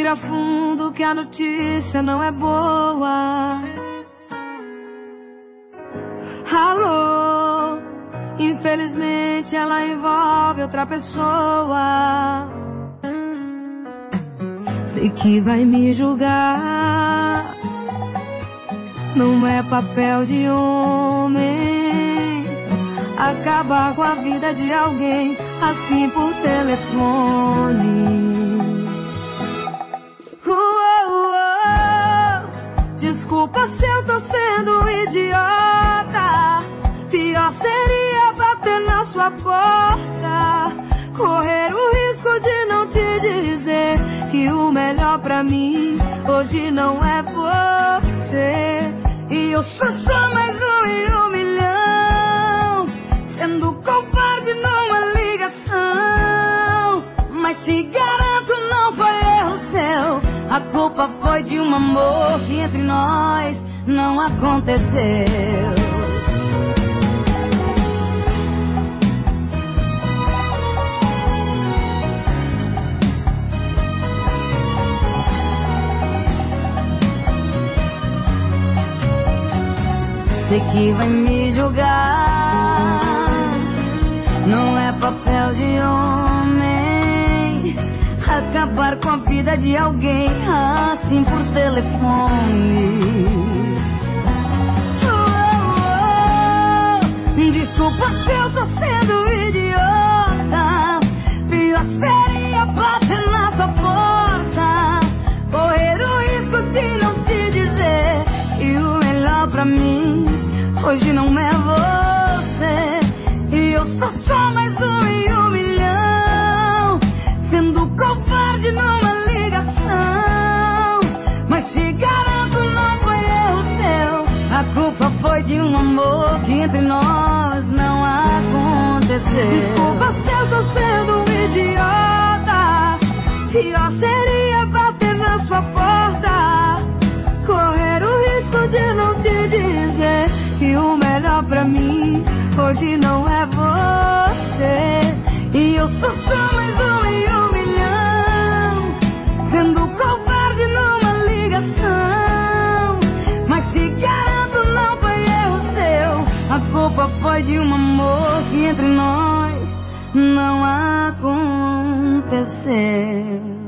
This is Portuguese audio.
Respira fundo que a notícia não é boa. Alô, infelizmente ela envolve outra pessoa. Sei que vai me julgar, não é papel de homem acabar com a vida de alguém assim por telefone. Desculpa se eu tô sendo idiota. Pior seria bater na sua porta, correr o risco de não te dizer que o melhor pra mim hoje não é você. E eu sou mais um em 1 milhão, sendo covarde numa ligação. Mas te garanto, não foi erro seu. A culpa foi de um amor que entre nós não aconteceu. Sei que vai me julgar, não é papel de homem acabar com a vida de alguém assim por telefone. Desculpa se eu tô sendo idiota. Pior seria bater na sua porta, correr o risco de não te dizer que o melhor pra mim hoje não é você. E eu sou mais um em 1 milhão, sendo covarde numa ligação. Mas te garanto, não foi erro seu. A culpa foi de um amor que entre nós não aconteceu. Desculpa se eu tô sendo idiota. Pior seria bater na sua porta, correr o risco de não te dizer que o melhor pra mim hoje não é você. E eu sou mais um em 1 milhão, sendo covarde numa ligação. Mas te garanto, não foi erro seu. A culpa foi de um amor que entre nós não aconteceu.